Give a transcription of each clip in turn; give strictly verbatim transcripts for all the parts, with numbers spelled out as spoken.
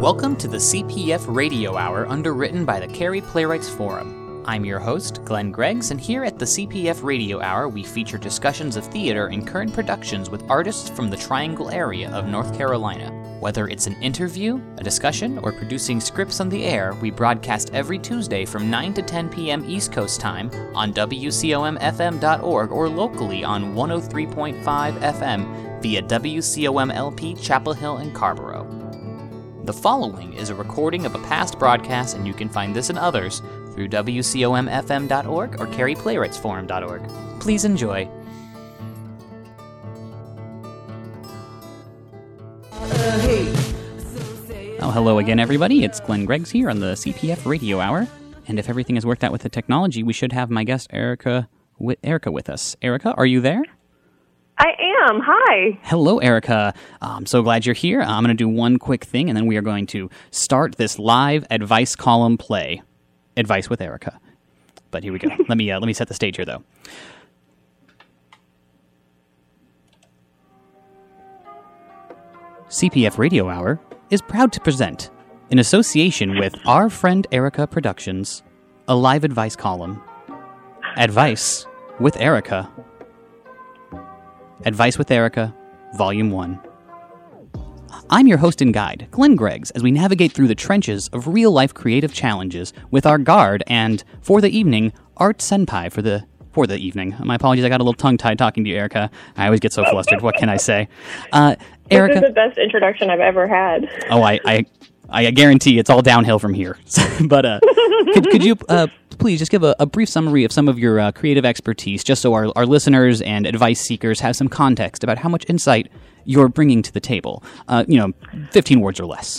Welcome to the C P F Radio Hour, underwritten by the Cary Playwrights Forum. I'm your host, Glenn Greggs, and here at the C P F Radio Hour, we feature discussions of theater and current productions with artists from the Triangle area of North Carolina. Whether it's an interview, a discussion, or producing scripts on the air, we broadcast every Tuesday from nine to ten p.m. East Coast time on W C O M F M dot org or locally on one oh three point five F M via W C O M L P Chapel Hill and Carrboro. The following is a recording of a past broadcast, and you can find this and others through W C O M F M dot org or Cary Playwrights Forum dot org. Please enjoy. Oh, hello again, everybody. It's Glenn Greggs here on the C P F Radio Hour. And if everything has worked out with the technology, we should have my guest, Erica, with, Erica with us. Erica, are you there? I am. Hi. Hello, Erica. I'm so glad you're here. I'm going to do one quick thing, and then we are going to start this live advice column play. Advice with Erica. But here we go. let me uh, let me set the stage here, though. C P F Radio Hour is proud to present, in association with Our Friend Erica Productions, a live advice column. Advice with Erica. Advice with Erica, Volume one. I'm your host and guide, Glenn Greggs, as we navigate through the trenches of real-life creative challenges with our guard and, for the evening, Art Senpai for the for the evening. My apologies, I got a little tongue-tied talking to you, Erica. I always get so flustered. What can I say? Uh, Erica, this is the best introduction I've ever had. Oh, I, I, I guarantee it's all downhill from here. but uh, could, could you uh, please just give a, a brief summary of some of your uh, creative expertise, just so our, our listeners and advice seekers have some context about how much insight you're bringing to the table? Uh, you know, fifteen words or less.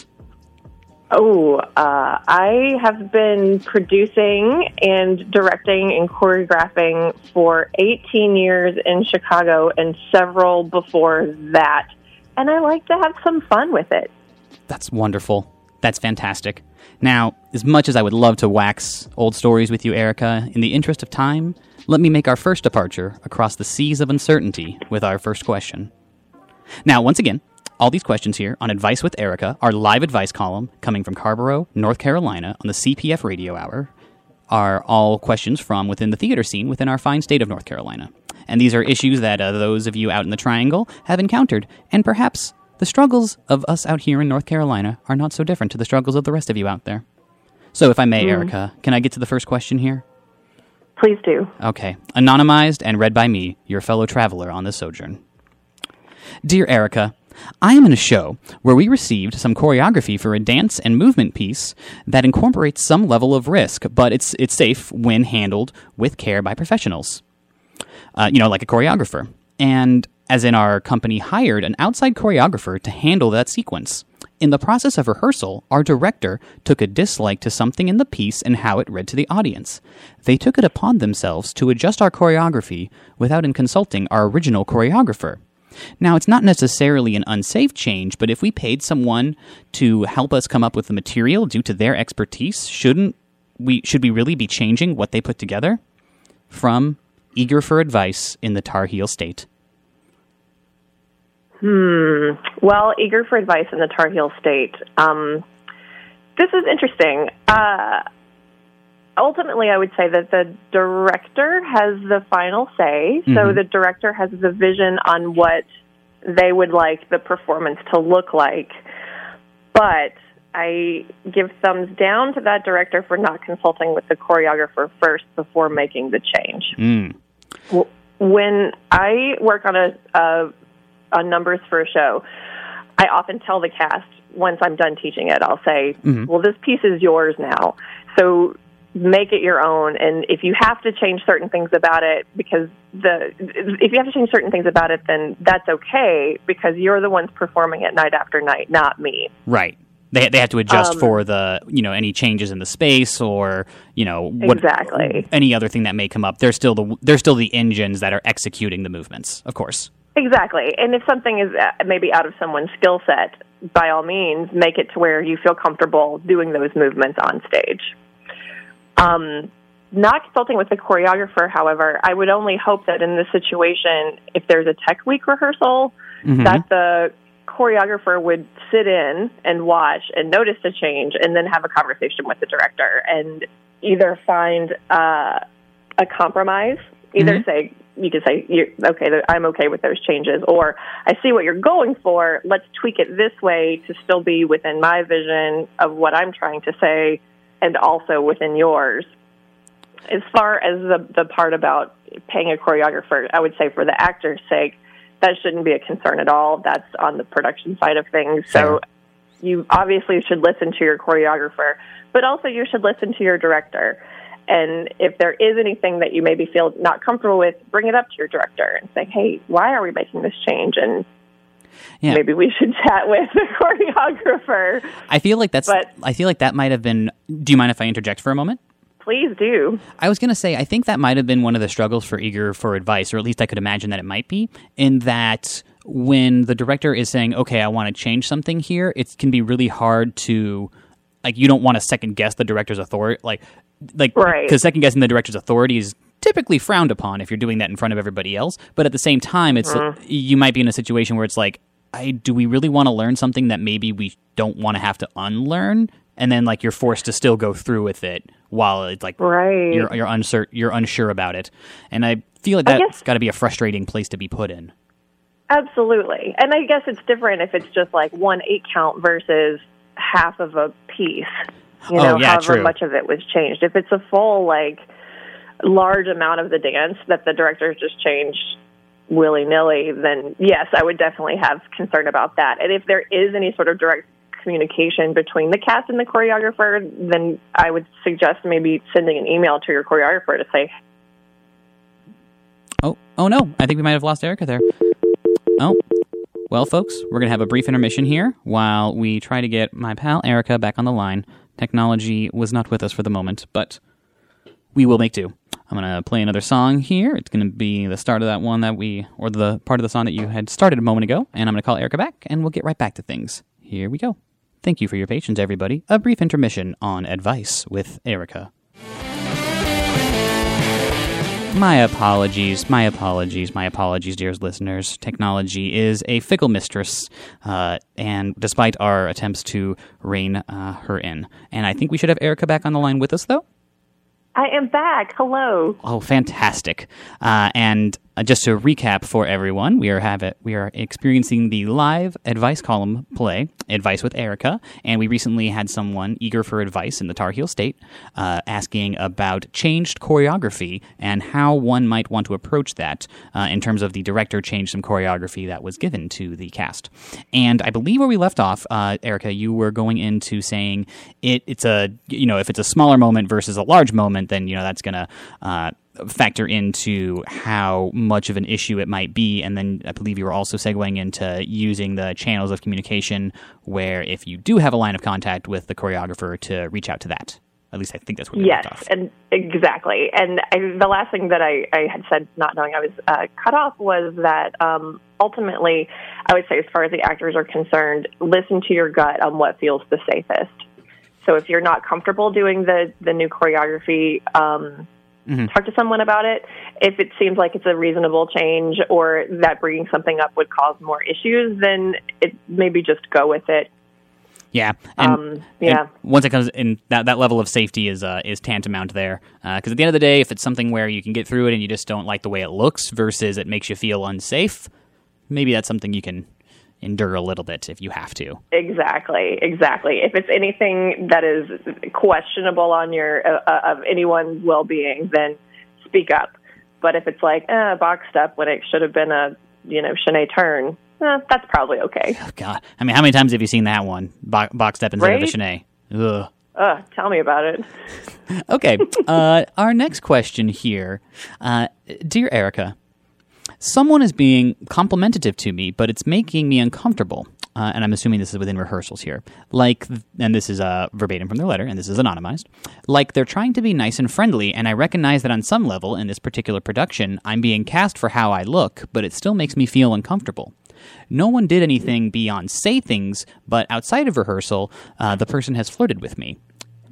Oh, uh, I have been producing and directing and choreographing for eighteen years in Chicago and several before that. And I like to have some fun with it. That's wonderful. That's fantastic. Now, as much as I would love to wax old stories with you, Erica, in the interest of time, let me make our first departure across the seas of uncertainty with our first question. Now, once again, all these questions here on Advice with Erica, our live advice column coming from Carrboro, North Carolina on the C P F Radio Hour, are all questions from within the theater scene within our fine state of North Carolina. And these are issues that uh, those of you out in the Triangle have encountered, and perhaps the struggles of us out here in North Carolina are not so different to the struggles of the rest of you out there. So if I may, mm. Erica, can I get to the first question here? Please do. Okay. Anonymized and read by me, your fellow traveler on this sojourn. Dear Erica, I am in a show where we received some choreography for a dance and movement piece that incorporates some level of risk, but it's it's safe when handled with care by professionals. Uh, you know, like a choreographer. And as in our company hired an outside choreographer to handle that sequence. In the process of rehearsal, our director took a dislike to something in the piece and how it read to the audience. They took it upon themselves to adjust our choreography without in consulting our original choreographer. Now, it's not necessarily an unsafe change, but if we paid someone to help us come up with the material due to their expertise, shouldn't we, should we really be changing what they put together? From Eager for Advice in the Tar Heel State. Hmm. Well, Eager for Advice in the Tar Heel State. Um, this is interesting. Uh, ultimately, I would say that the director has the final say. Mm-hmm. So the director has the vision on what they would like the performance to look like. But I give thumbs down to that director for not consulting with the choreographer first before making the change. Mm. When I work on a, a, a numbers for a show, I often tell the cast, once I'm done teaching it, I'll say, mm-hmm. well, this piece is yours now, so make it your own. And if you have to change certain things about it, because the if you have to change certain things about it, then that's okay, because you're the ones performing it night after night, not me. Right. They they have to adjust um, for the, you know, any changes in the space or, you know, what, exactly. any other thing that may come up. They're still the they're still the engines that are executing the movements, of course. Exactly. And if something is maybe out of someone's skill set, by all means, make it to where you feel comfortable doing those movements on stage. Um, not consulting with the choreographer, however, I would only hope that in this situation, if there's a tech week rehearsal, mm-hmm. that the choreographer would sit in and watch and notice the change and then have a conversation with the director and either find uh, a compromise, either mm-hmm. say, you can say, you're, okay, I'm okay with those changes, or I see what you're going for, let's tweak it this way to still be within my vision of what I'm trying to say and also within yours. As far as the, the part about paying a choreographer, I would say for the actor's sake, that shouldn't be a concern at all. That's on the production side of things. So you obviously should listen to your choreographer, but also you should listen to your director. And if there is anything that you maybe feel not comfortable with, bring it up to your director and say, hey, why are we making this change? And yeah. maybe we should chat with the choreographer. I feel like that's, but, I feel like that might have been, do you mind if I interject for a moment? Please do. I was going to say, I think that might have been one of the struggles for Eager for Advice, or at least I could imagine that it might be, in that when the director is saying, okay, I want to change something here, it can be really hard to, like, you don't want to second guess the director's authority, like, like, right. because second guessing the director's authority is typically frowned upon if you're doing that in front of everybody else. But at the same time, it's mm. you might be in a situation where it's like, I, do we really want to learn something that maybe we don't want to have to unlearn? And then, like, you're forced to still go through with it while it's like right. you're you're unsure you're unsure about it. And I feel like that's got to be a frustrating place to be put in. Absolutely. And I guess it's different if it's just like one eight count versus half of a piece. You know, oh, yeah, however true. much of it was changed. If it's a full, like, large amount of the dance that the director just changed willy-nilly, then yes, I would definitely have concern about that. And if there is any sort of direct communication between the cast and the choreographer, then I would suggest maybe sending an email to your choreographer to say, oh, oh no, I think we might have lost Erica there. Oh, well, folks, we're going to have a brief intermission here while we try to get my pal Erica back on the line. Technology was not with us for the moment, but we will make do. I'm going to play another song here. It's going to be the start of that one that we, or the part of the song that you had started a moment ago, and I'm going to call Erica back, and we'll get right back to things. Here we go. Thank you for your patience, everybody. A brief intermission on Advice with Erica. My apologies, my apologies, my apologies, dear listeners. Technology is a fickle mistress, uh, and despite our attempts to rein uh, her in. And I think we should have Erica back on the line with us, though. I am back. Hello. Oh, fantastic. Uh, and uh, just to recap for everyone, we are have it, we are experiencing the live advice column play, Advice with Erica, and we recently had someone eager for advice in the Tar Heel State uh, asking about changed choreography and how one might want to approach that uh, in terms of the director changed some choreography that was given to the cast. And I believe where we left off, uh, Erica, you were going into saying it, it's a, you know, if it's a smaller moment versus a large moment, then, you know, that's going to uh, factor into how much of an issue it might be. And then I believe you were also segueing into using the channels of communication where if you do have a line of contact with the choreographer to reach out to that. At least I think that's what we yes, left off. And exactly. And I, the last thing that I, I had said, not knowing I was uh, cut off, was that um, ultimately, I would say as far as the actors are concerned, listen to your gut on what feels the safest. So if you're not comfortable doing the, the new choreography, um, mm-hmm. talk to someone about it. If it seems like it's a reasonable change or that bringing something up would cause more issues, then it maybe just go with it. Yeah, and, um, yeah. and once it comes in, that that level of safety is uh, is tantamount there. Because uh, at the end of the day, if it's something where you can get through it and you just don't like the way it looks versus it makes you feel unsafe, maybe that's something you can endure a little bit if you have to. Exactly, exactly. If it's anything that is questionable on your uh, of anyone's well-being, then speak up. But if it's like eh, a box step when it should have been a you know Shanae turn, eh, that's probably okay. Oh, God, I mean, how many times have you seen that one Bo- box step instead right? of a Shanae? Ugh. Uh, tell me about it. Okay, uh, our next question here, uh, dear Erica. Someone is being complimentative to me, but it's making me uncomfortable. Uh, and I'm assuming this is within rehearsals here. Like, and this is uh, verbatim from their letter, and this is anonymized. Like, they're trying to be nice and friendly, and I recognize that on some level, in this particular production, I'm being cast for how I look, but it still makes me feel uncomfortable. No one did anything beyond say things, but outside of rehearsal, uh, the person has flirted with me.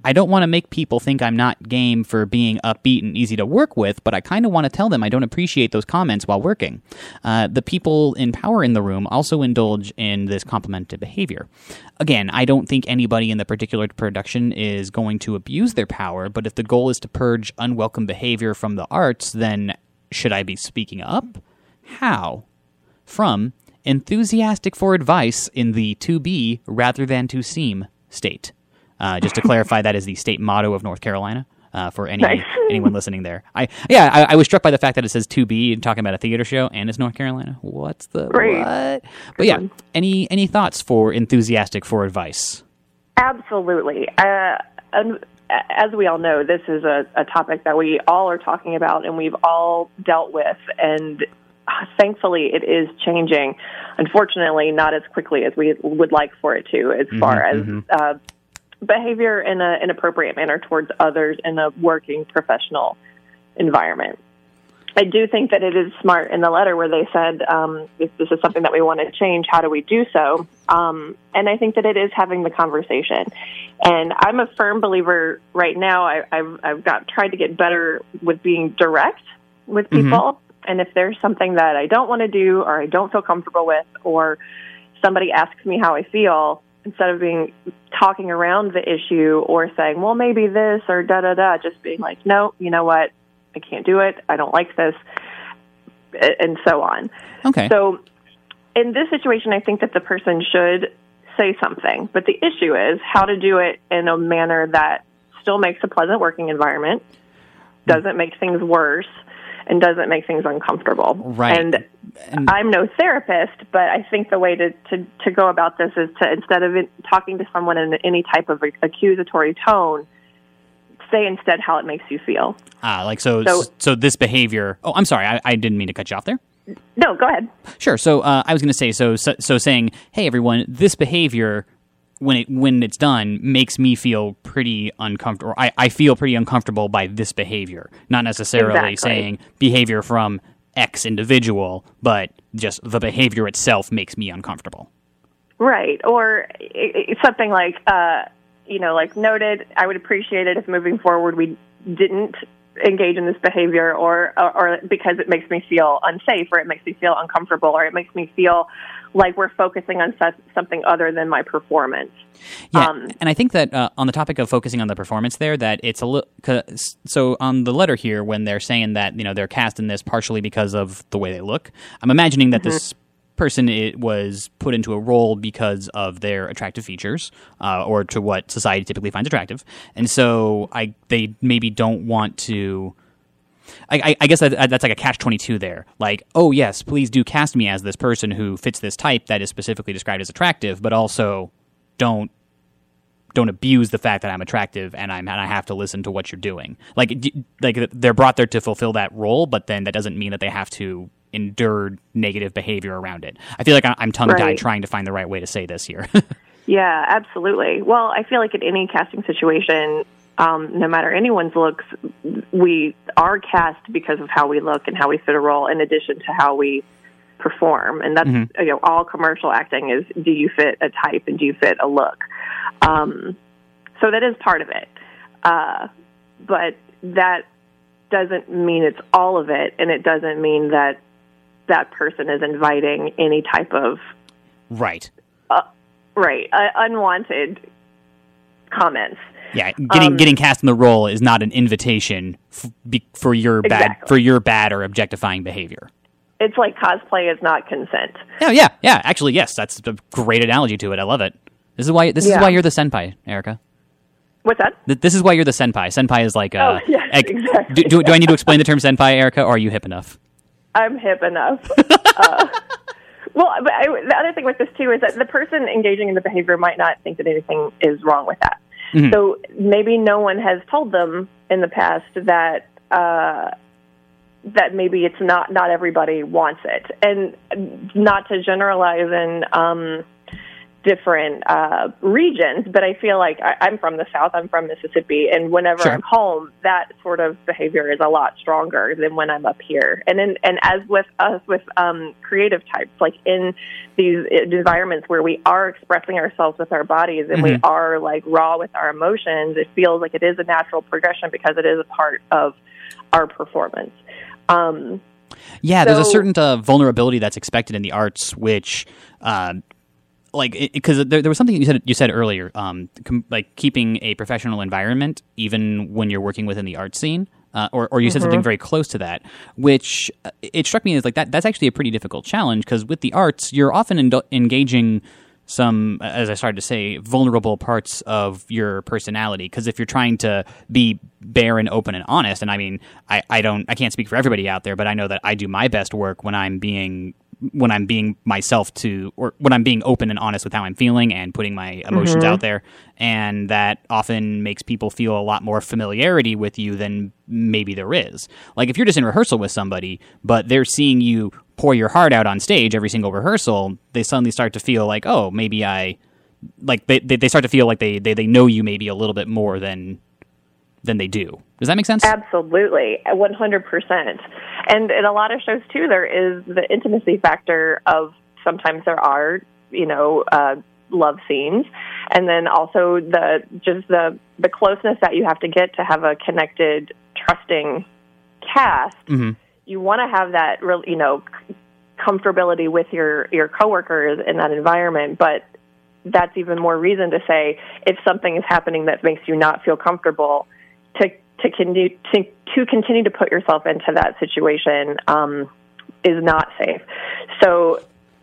I don't want to make people think I'm not game for being upbeat and easy to work with, but I kind of want to tell them I don't appreciate those comments while working. Uh, the people in power in the room also indulge in this complimented behavior. Again, I don't think anybody in the particular production is going to abuse their power, but if the goal is to purge unwelcome behavior from the arts, then should I be speaking up? How? From enthusiastic for advice in the to be rather than to seem state. Uh, just to clarify, that is the state motto of North Carolina. Uh, for any Nice. anyone listening there, I yeah, I, I was struck by the fact that it says to be and talking about a theater show, and it's North Carolina. What's the Right. what? But yeah, any any thoughts for enthusiastic for advice? Absolutely. Uh, and as we all know, this is a, a topic that we all are talking about and we've all dealt with. And uh, thankfully, it is changing. Unfortunately, not as quickly as we would like for it to, as Mm-hmm, far as mm-hmm. uh, behavior in a, an appropriate manner towards others in a working professional environment. I do think that it is smart in the letter where they said, um, if this is something that we want to change, how do we do so? Um, and I think that it is having the conversation. And I'm a firm believer right now. I, I've, I've got tried to get better with being direct with people. Mm-hmm. And if there's something that I don't want to do or I don't feel comfortable with, or somebody asks me how I feel, instead of being talking around the issue or saying, well, maybe this or da-da-da, just being like, no, you know what? I can't do it. I don't like this, and so on. Okay. So in this situation, I think that the person should say something. But the issue is how to do it in a manner that still makes a pleasant working environment, doesn't make things worse, and doesn't make things uncomfortable. Right. And, and I'm no therapist, but I think the way to, to, to go about this is to, instead of it, talking to someone in any type of accusatory tone, say instead how it makes you feel. Ah, like so. So, so this behavior. Oh, I'm sorry. I, I didn't mean to cut you off there. No, go ahead. Sure. So uh, I was going to say. So, so so saying, hey everyone, this behavior when it when it's done makes me feel pretty uncomfortable. Or I I feel pretty uncomfortable by this behavior. Not necessarily Exactly. saying behavior from X individual, but just the behavior itself makes me uncomfortable. Right. Or it, it's something like, uh, you know, like noted, I would appreciate it if moving forward we didn't engage in this behavior, or, or, or because it makes me feel unsafe, or it makes me feel uncomfortable, or it makes me feel like we're focusing on su- something other than my performance. Yeah, Um, and I think that uh, on the topic of focusing on the performance there, that it's a little... So on the letter here, when they're saying that, you know, they're cast in this partially because of the way they look, I'm imagining that mm-hmm. this person it was put into a role because of their attractive features, uh, or to what society typically finds attractive, and so I they maybe don't want to. I, I, I guess that, that's like a catch twenty-two there. Like, oh yes, please do cast me as this person who fits this type that is specifically described as attractive, but also don't don't abuse the fact that I'm attractive and I'm and I have to listen to what you're doing. Like like they're brought there to fulfill that role, but then that doesn't mean that they have to endure negative behavior around it. I feel like I'm tongue-tied Right. trying to find the right way to say this here. Yeah, absolutely. Well, I feel like in any casting situation, um, no matter anyone's looks, we are cast because of how we look and how we fit a role, in addition to how we perform. And that's mm-hmm. you know, all commercial acting is: do you fit a type and do you fit a look? Um, so that is part of it, uh, but that doesn't mean it's all of it, and it doesn't mean that that person is inviting any type of right, uh, right, uh, unwanted comments. Yeah, getting um, getting cast in the role is not an invitation f- be, for your exactly. bad for your bad or objectifying behavior. It's like cosplay is not consent. Yeah, yeah, yeah. Actually, yes, that's a great analogy to it. I love it. This is why this yeah. is why you're the senpai, Erica. What's that? Th- this is why you're the senpai. Senpai is like, uh, oh, yes, like exactly. do, do, do I need to explain the term senpai, Erica, or are you hip enough? I'm hip enough. uh, well, but I, the other thing with this, too, is that the person engaging in the behavior might not think that anything is wrong with that. Mm-hmm. So maybe no one has told them in the past that uh, that maybe it's not, not everybody wants it. And not to generalize and um, different uh, regions, but I feel like I, I'm from the South, I'm from Mississippi, and whenever Sure. I'm home, that sort of behavior is a lot stronger than when I'm up here. And in, and as with us, with um, creative types, like in these environments where we are expressing ourselves with our bodies and Mm-hmm. we are like raw with our emotions, it feels like it is a natural progression because it is a part of our performance. Um, Yeah, there's a So- certain uh, vulnerability that's expected in the arts, which, uh, like, because there, there was something you said you said earlier, um, com- like keeping a professional environment even when you're working within the art scene, uh, or or you said something very close to that, which uh, it struck me as like that. That's actually a pretty difficult challenge because with the arts, you're often en- engaging some, as I started to say, vulnerable parts of your personality. Because if you're trying to be bare and open and honest, and I mean, I, I don't, I can't speak for everybody out there, but I know that I do my best work when I'm being, when I'm being myself to, or when I'm being open and honest with how I'm feeling and putting my emotions out there. And that often makes people feel a lot more familiarity with you than maybe there is. Like if you're just in rehearsal with somebody, but they're seeing you pour your heart out on stage every single rehearsal, they suddenly start to feel like, oh, maybe I, like they, they, they start to feel like they, they, they know you maybe a little bit more than than they do. Does that make sense? Absolutely, one hundred percent. And in a lot of shows, too, there is the intimacy factor of sometimes there are, you know, uh, love scenes. And then also the just the, the closeness that you have to get to have a connected, trusting cast. Mm-hmm. You want to have that, real, you know, comfortability with your, your coworkers in that environment. But that's even more reason to say if something is happening that makes you not feel comfortable, to to continue to, to continue to put yourself into that situation um, is not safe. So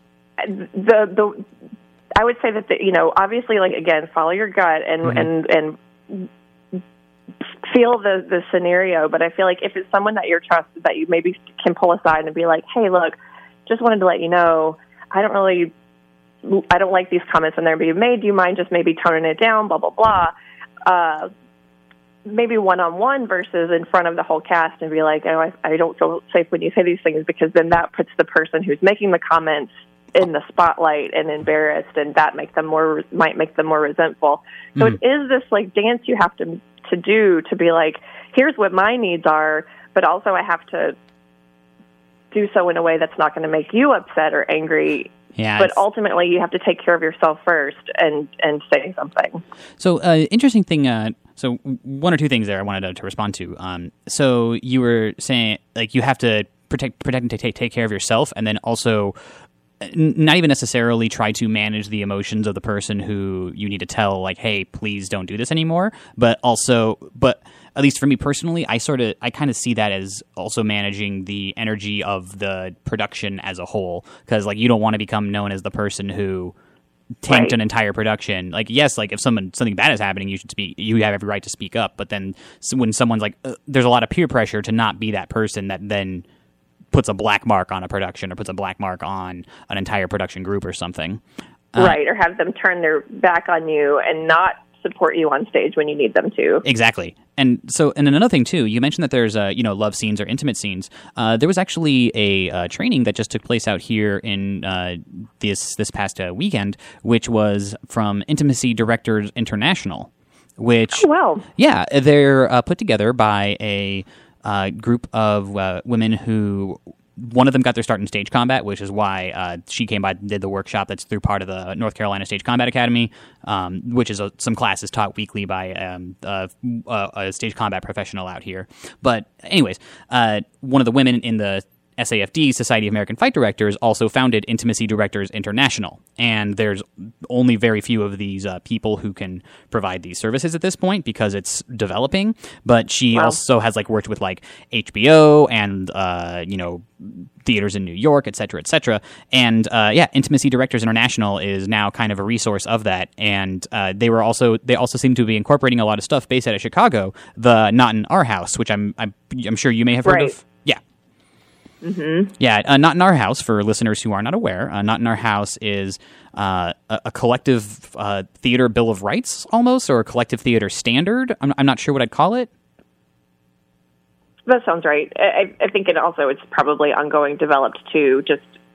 the the I would say that the, you know, obviously, like again, follow your gut and Mm-hmm. and and feel the the scenario. But I feel like if it's someone that you're trusted, that you maybe can pull aside and be like, hey, look, just wanted to let you know, I don't really. I don't like these comments when they're being made. Do you mind just maybe toning it down, blah, blah, blah. Uh, maybe one-on-one versus in front of the whole cast and be like, oh, I, I don't feel safe when you say these things, because then that puts the person who's making the comments in the spotlight and embarrassed, and that make them more might make them more resentful. So Mm. it is this like dance you have to to do to be like, here's what my needs are, but also I have to do so in a way that's not going to make you upset or angry. Yeah, But it's- ultimately, you have to take care of yourself first and, and say something. So, uh, interesting thing. Uh, so, one or two things there I wanted to, to respond to. Um, so, you were saying like you have to protect, protect, and take take care of yourself, and then also n- not even necessarily try to manage the emotions of the person who you need to tell, like, hey, please don't do this anymore. But also, but at least for me personally, I sort of, I kind of see that as also managing the energy of the production as a whole, because like you don't want to become known as the person who tanked Right. an entire production. Like, yes, like if someone something bad is happening, you should speak. You have every right to speak up. But then so when someone's like, uh, there's a lot of peer pressure to not be that person that then puts a black mark on a production or puts a black mark on an entire production group or something. Uh, Right, or have them turn their back on you and not support you on stage when you need them to. Exactly. And so, and then another thing too, you mentioned that there's, uh, you know, love scenes or intimate scenes. Uh, there was actually a uh, training that just took place out here in uh, this this past uh, weekend, which was from Intimacy Directors International, which, Oh, wow. yeah, they're uh, put together by a uh, group of uh, women who. One of them got their start in stage combat, which is why uh, she came by and did the workshop that's through part of the North Carolina Stage Combat Academy, um, which is a, some classes taught weekly by um, uh, uh, a stage combat professional out here. But anyways, uh, one of the women in the S A F D, Society of American Fight Directors, also founded Intimacy Directors International. And there's only very few of these uh, people who can provide these services at this point because it's developing. But she Wow. also has like worked with like H B O and, uh, you know, theaters in New York, et cetera, et cetera. And uh, yeah, Intimacy Directors International is now kind of a resource of that. And uh, they were also they also seem to be incorporating a lot of stuff based out of Chicago, the Not in Our House, which I'm I'm, I'm sure you may have heard Right. of. Yeah. Mm-hmm. Yeah, uh, Not in Our House, for listeners who are not aware, uh, Not in Our House is uh, a, a collective uh, theater bill of rights, almost, or a collective theater standard. I'm, I'm not sure what I'd call it. That sounds right. I, I think it also it's probably ongoing developed too. Just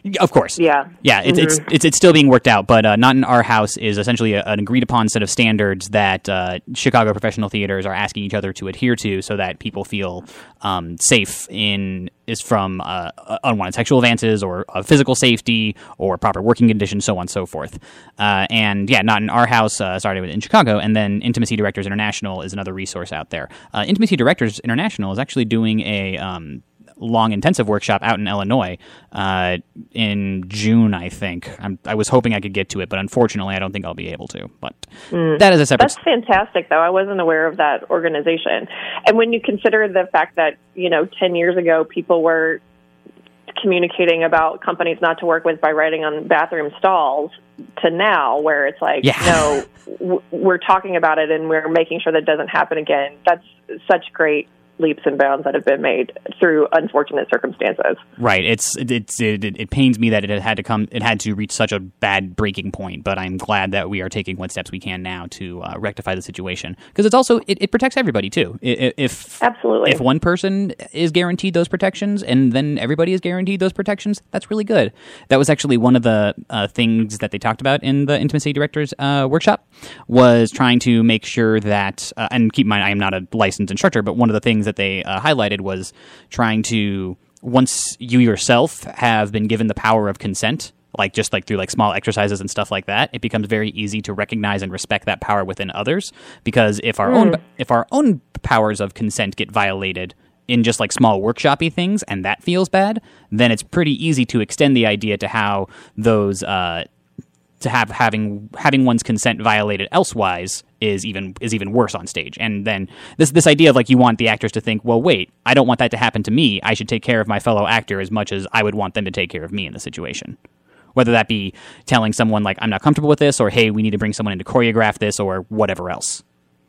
Of course. Yeah. Yeah, it's, mm-hmm. it's it's it's still being worked out, but uh, Not in Our House is essentially a, an agreed-upon set of standards that uh, Chicago professional theaters are asking each other to adhere to so that people feel um, safe in is from uh, unwanted sexual advances or uh, physical safety or proper working conditions, so on and so forth. Uh, and yeah, Not in Our House uh, started in Chicago, and then Intimacy Directors International is another resource out there. Uh, Intimacy Directors International is actually doing a... Um, long intensive workshop out in Illinois uh, in June, I think. I'm, I was hoping I could get to it, but unfortunately I don't think I'll be able to. But mm. that is a separate... That's fantastic, though. I wasn't aware of that organization. And when you consider the fact that, you know, ten years ago people were communicating about companies not to work with by writing on bathroom stalls to now where it's like, yeah. no, w- we're talking about it and we're making sure that doesn't happen again. That's such great leaps and bounds that have been made through unfortunate circumstances. Right. It's it's it, it, it pains me that it had to come. It had to reach such a bad breaking point. But I'm glad that we are taking what steps we can now to uh, rectify the situation, because it's also it, it protects everybody too. If absolutely if one person is guaranteed those protections and then everybody is guaranteed those protections, that's really good. That was actually one of the uh, things that they talked about in the Intimacy Directors uh, workshop, was trying to make sure that uh, and keep in mind I am not a licensed instructor, but one of the things that they uh, highlighted was trying to, once you yourself have been given the power of consent, like just like through like small exercises and stuff like that, it becomes very easy to recognize and respect that power within others. Because if our mm. own if our own powers of consent get violated in just like small workshop-y things, and that feels bad, then it's pretty easy to extend the idea to how those uh, to have having having one's consent violated elsewise is even is even worse on stage. And then this this idea of like you want the actors to think, well, wait, I don't want that to happen to me. I should take care of my fellow actor as much as I would want them to take care of me in the situation. Whether that be telling someone like I'm not comfortable with this, or hey, we need to bring someone in to choreograph this, or whatever else.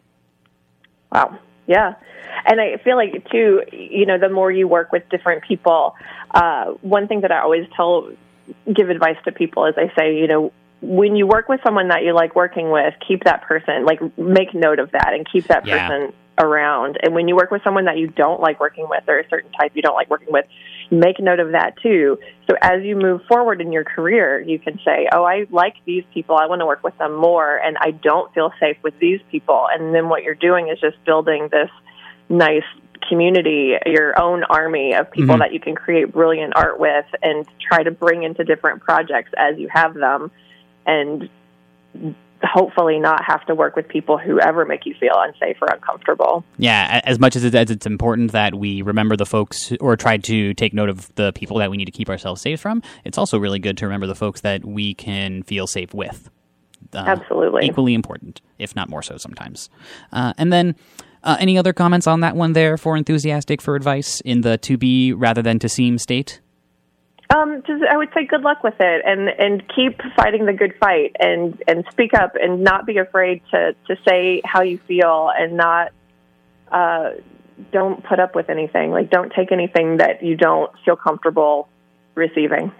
Wow. Yeah. And I feel like too, you know, the more you work with different people, uh, one thing that I always tell, give advice to people is I say, you know, when you work with someone that you like working with, keep that person, like make note of that and keep that yeah. person around. And when you work with someone that you don't like working with, or a certain type you don't like working with, make note of that too. So as you move forward in your career, you can say, oh, I like these people. I want to work with them more. And I don't feel safe with these people. And then what you're doing is just building this nice community, your own army of people mm-hmm. that you can create brilliant art with and try to bring into different projects as you have them. And hopefully not have to work with people who ever make you feel unsafe or uncomfortable. Yeah, as much as it's important that we remember the folks or try to take note of the people that we need to keep ourselves safe from, it's also really good to remember the folks that we can feel safe with. Uh, Absolutely. Equally important, if not more so sometimes. Uh, and then uh, any other comments on that one there for Enthusiastic for advice in the to be rather than to seem state? Um, just, I would say good luck with it, and, and keep fighting the good fight, and, and speak up, and not be afraid to, to say how you feel, and not uh, don't put up with anything. Like, don't take anything that you don't feel comfortable receiving.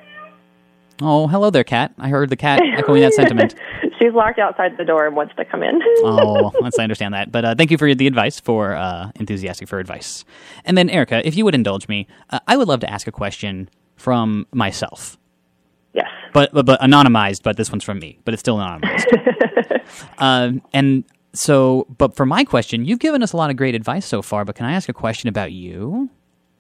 Oh, hello there, Kat. I heard the cat echoing that sentiment. She's locked outside the door and wants to come in. Oh, let's understand that. But uh, thank you for the advice, for uh, Enthusiastic for advice. And then, Erica, if you would indulge me, uh, I would love to ask a question from myself. Yes. But, but but anonymized, but this one's from me, but it's still anonymized. um, and so, but for my question, you've given us a lot of great advice so far, but can I ask a question about you?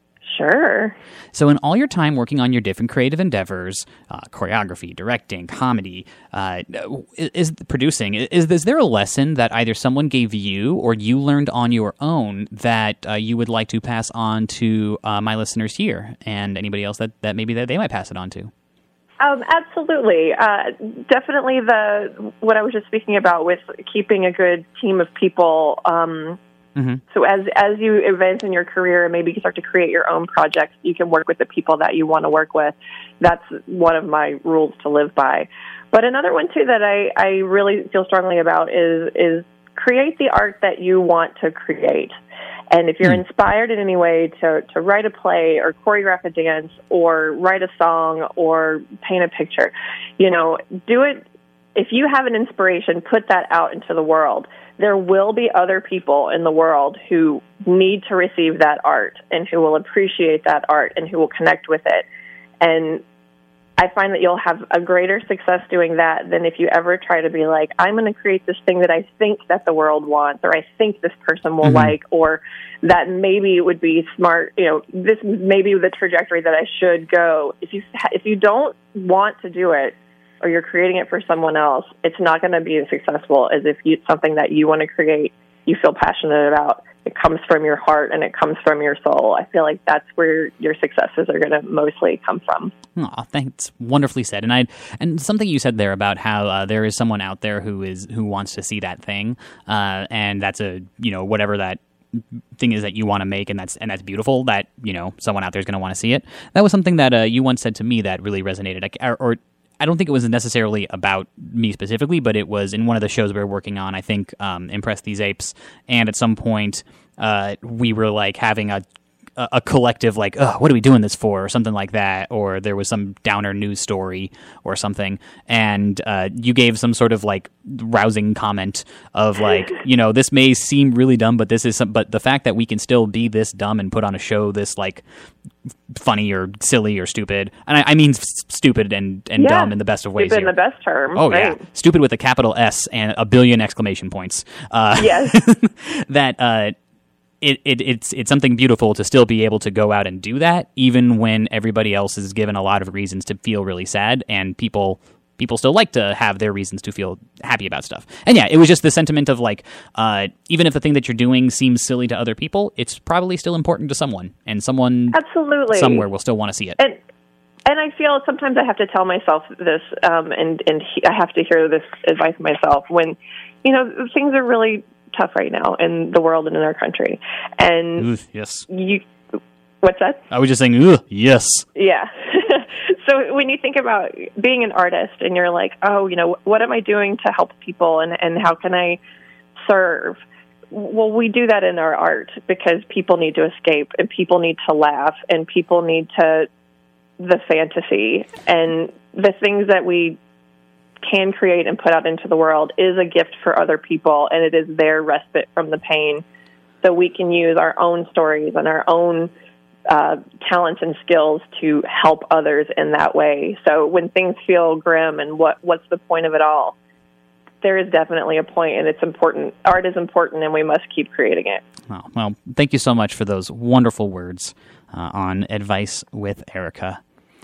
Sure. So in all your time working on your different creative endeavors, uh, choreography, directing, comedy, uh, is, is producing, is, is there a lesson that either someone gave you or you learned on your own that uh, you would like to pass on to uh, my listeners here and anybody else that, that maybe that they might pass it on to? Um, absolutely. Uh, definitely the what I was just speaking about with keeping a good team of people. Um, mm-hmm. So as as you advance in your career and maybe you start to create your own projects, you can work with the people that you want to work with. That's one of my rules to live by. But another one, too, that I, I really feel strongly about is is create the art that you want to create. And if you're inspired in any way to, to write a play or choreograph a dance or write a song or paint a picture, you know, do it. If you have an inspiration, put that out into the world. There will be other people in the world who need to receive that art and who will appreciate that art and who will connect with it. And I find that you'll have a greater success doing that than if you ever try to be like, I'm going to create this thing that I think that the world wants, or I think this person will mm-hmm. like, or that maybe it would be smart, you know, this may be the trajectory that I should go. If you if you don't want to do it, or you're creating it for someone else, it's not going to be as successful as if you, it's something that you want to create, you feel passionate about. It comes from your heart and it comes from your soul. I feel like that's where your successes are going to mostly come from. Oh, thanks. Wonderfully said. And I and something you said there about how uh, there is someone out there who is who wants to see that thing, uh, and that's a you know whatever that thing is that you want to make, and that's and that's beautiful. That you know someone out there is going to want to see it. That was something that uh, you once said to me that really resonated. Or, or I don't think it was necessarily about me specifically, but it was in one of the shows we were working on, I think, um, Impress These Apes, and at some point uh, we were like having a a collective like, oh, what are we doing this for, or something like that, or there was some downer news story or something, and uh, you gave some sort of like rousing comment of like, you know, this may seem really dumb, but this is some, but the fact that we can still be this dumb and put on a show this like funny or silly or stupid, and I, I mean s- stupid and, and yeah, dumb in the best of ways. Stupid here. in the best term. Oh right. yeah, stupid with a capital S and a billion exclamation points. Uh, yes, that. Uh, It, it it's it's something beautiful to still be able to go out and do that, even when everybody else is given a lot of reasons to feel really sad, and people people still like to have their reasons to feel happy about stuff. And yeah, it was just the sentiment of like, uh, even if the thing that you're doing seems silly to other people, it's probably still important to someone, and someone absolutely somewhere will still want to see it. And and I feel sometimes I have to tell myself this, um, and and he, I have to hear this advice myself when, you know, things are really tough right now in the world and in our country. And Ooh, yes. You, what's that? I was just saying, Ooh, yes. Yeah. So when you think about being an artist and you're like, oh, you know, what am I doing to help people, and, and how can I serve? Well, we do that in our art because people need to escape, and people need to laugh, and people need to the fantasy, and the things that we can create and put out into the world is a gift for other people, and it is their respite from the pain. So we can use our own stories and our own uh, talents and skills to help others in that way. So when things feel grim and what what's the point of it all, there is definitely a point, and it's important. Art is important, and we must keep creating it. Oh, well, thank you so much for those wonderful words uh, on Advice with Erica.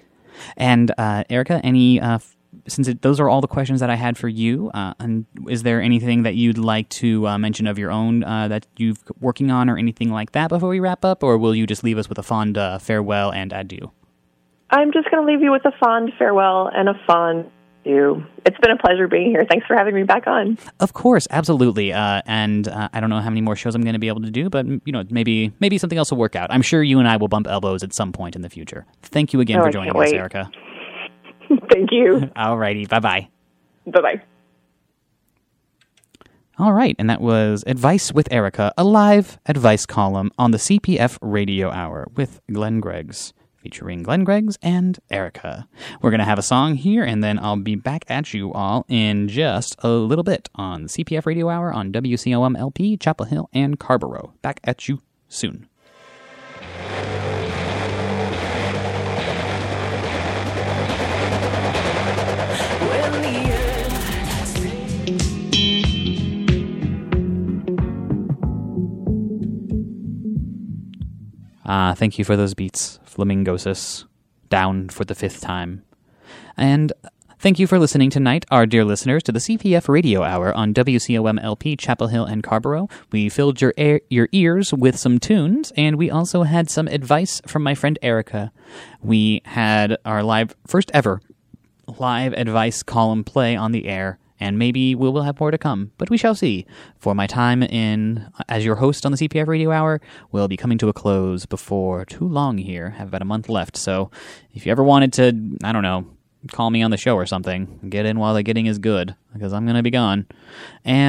And uh, Erica, any uh, since it, those are all the questions that I had for you, uh, and is there anything that you'd like to uh, mention of your own uh, that you've working on, or anything like that before we wrap up, or will you just leave us with a fond uh, farewell and adieu? I'm just going to leave you with a fond farewell and a fond adieu. It's been a pleasure being here. Thanks for having me back on. Of course, absolutely. Uh, and uh, I don't know how many more shows I'm going to be able to do, but you know, maybe maybe something else will work out. I'm sure you and I will bump elbows at some point in the future. Thank you again oh, for joining us, wait. Erica. Thank you. All righty. Bye-bye. Bye-bye. All right, and that was Advice with Erica, a live advice column on the C P F Radio Hour with Glenn Greggs, featuring Glenn Greggs and Erica. We're going to have a song here, and then I'll be back at you all in just a little bit on the C P F Radio Hour on W C O M L P, Chapel Hill, and Carrboro. Back at you soon. Ah, uh, thank you for those beats, Flamingosis, down for the fifth time. And thank you for listening tonight, our dear listeners, to the C P F Radio Hour on W C O M L P, Chapel Hill, and Carrboro. We filled your air, your ears with some tunes, and we also had some advice from my friend Erica. We had our live, first ever live advice column play on the air, and maybe we will have more to come, but we shall see. For my time in as your host on the C P F Radio Hour will be coming to a close before too long here. I have about a month left, so if you ever wanted to, I don't know, call me on the show or something, get in while the getting is good, because I'm going to be gone. And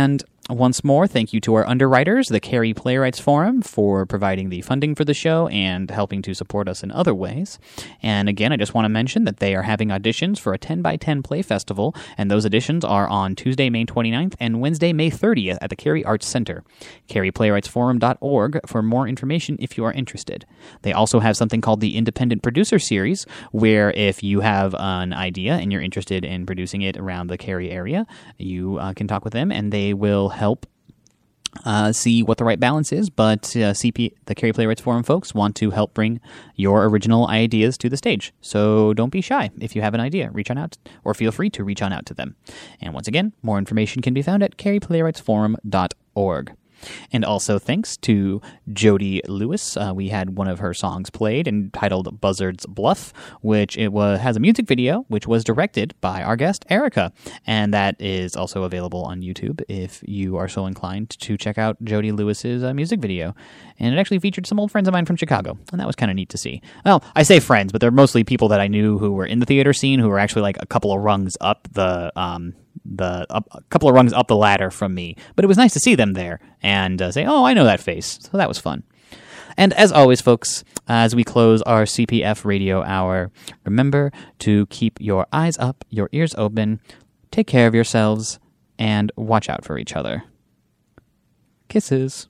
Once more, thank you to our underwriters, the Cary Playwrights Forum, for providing the funding for the show and helping to support us in other ways. And again, I just want to mention that they are having auditions for a ten by ten play festival, and those auditions are on Tuesday, May twenty-ninth and Wednesday, May thirtieth at the Cary Arts Center. Cary Playwrights Forum dot org for more information if you are interested. They also have something called the Independent Producer Series, where if you have an idea and you're interested in producing it around the Cary area, you uh, can talk with them, and they will help uh, see what the right balance is. But uh, C P, the Cary Playwrights Forum folks, want to help bring your original ideas to the stage. So don't be shy. If you have an idea, reach on out, or feel free to reach on out to them. And once again, more information can be found at Cary Playwrights Forum dot org. And also thanks to Jody Lewis. Uh, we had one of her songs played entitled Buzzard's Bluff, which it was, has a music video, which was directed by our guest, Erica. And that is also available on YouTube if you are so inclined to check out Jody Lewis's uh, music video. And it actually featured some old friends of mine from Chicago, and that was kind of neat to see. Well, I say friends, but they're mostly people that I knew who were in the theater scene, who were actually like a couple of rungs up the... Um, the up, a couple of rungs up the ladder from me, but it was nice to see them there and uh, say, oh, I know that face. So that was fun. And as always, folks, as we close our C P F radio hour, remember to keep your eyes up, your ears open, take care of yourselves, and watch out for each other. Kisses.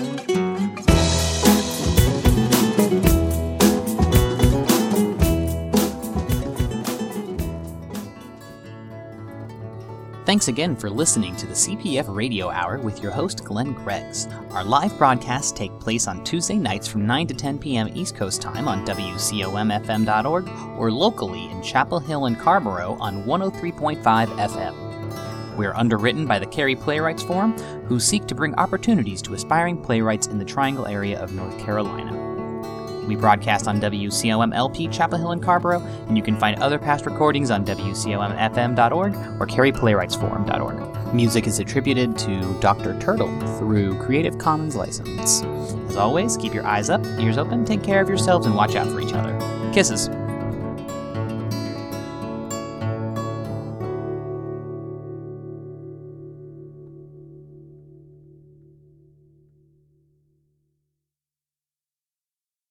Thanks again for listening to the C P F Radio Hour with your host, Glenn Greggs. Our live broadcasts take place on Tuesday nights from nine to ten p.m. East Coast Time on W C O M F M dot org or locally in Chapel Hill and Carrboro on one oh three point five F M. We are underwritten by the Cary Playwrights Forum, who seek to bring opportunities to aspiring playwrights in the Triangle area of North Carolina. We broadcast on W C O M L P Chapel Hill and Carrboro, and you can find other past recordings on W C O M F M dot org or Cary Playwrights Forum dot org. Music is attributed to Doctor Turtle through Creative Commons license. As always, keep your eyes up, ears open, take care of yourselves, and watch out for each other. Kisses.